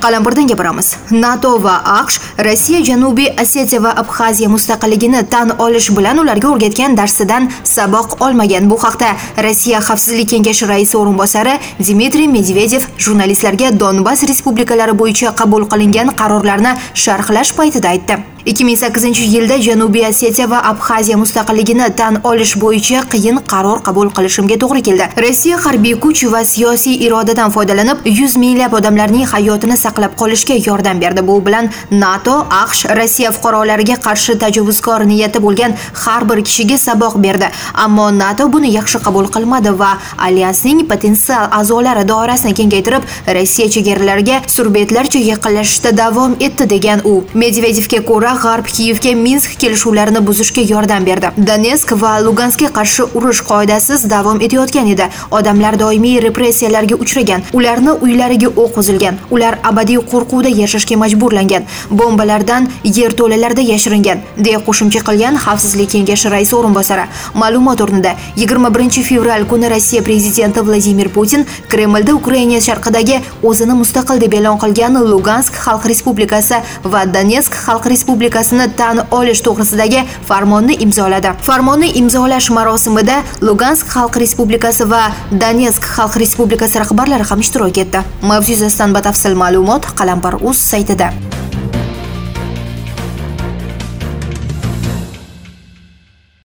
Qalampirdan gapiramiz. NATO va AQSh Rossiya Janubiy Osetiya va Abxaziya mustaqilligini tan olish bilan ularga o'rgatgan darsidan saboq olmagan. Bu haqda Rossiya Xavfsizlik kengashi raisi o'rinbosari Dmitriy Medvedev jurnalistlarga Donbass respublikalari bo'yicha qabul qilingan qarorlarni sharhlash paytida aytdi. 2008-yilda Janubiy Osetiya va Abxaziya mustaqilligini tan olish bo'yicha qiyin qaror qabul qilishimga to'g'ri keldi. Rossiya harbiy kuch va siyosiy irodadan foydalanib 100 minglab odamlarning hayotini saqlab qolishga yordam berdi. Bu bilan NATO, AQSh Rossiya fuqarolariga qarshi tajovuzkor niyati bo'lgan har bir kishiga saboq berdi. Ammo NATO buni yaxshi qabul qilmadi va alyansning potensial a'zolari doirasini kengaytirib, Rossiya chegaralariga surbetlarcha yaqinlashishda davom etdi degan u. Medvedevga ko'ra G'arb Kiyevga Minsk kelishuvlarini buzishga yordam berdi. Donetsk va Luganskga qarshi urush qoidasiz davom etayotgan edi. Odamlar doimiy repressiyalarga uchragan, ularni uylariga o'q uzilgan, ular abadiy qo'rquvda yashashga majburlangan, bombalardan yerto'lalarda yashiringan, deya qo'shimcha qilgan Xavfsizlik kengashi raisi o'rinbosari. Ma'lumot o'rnida 21-fevral kuni Rossiya prezidenti Vladimir Putin Kremlda Ukraina sharqidagi o'zini mustaqil deb e'lon qilgan Lugansk Xalq Respublikasi va Donetsk Xalq Respublikasini tan olish to'g'risidagi farmonni imzoladi. Farmonni imzolash marosimida Lugansk Xalq Respublikasi va Donetsk Xalq Respublikasi rahbarlari ham ishtirok etdi. Mavzu yuzasidan batafsil ma'lumot Qalampir.uz saytida.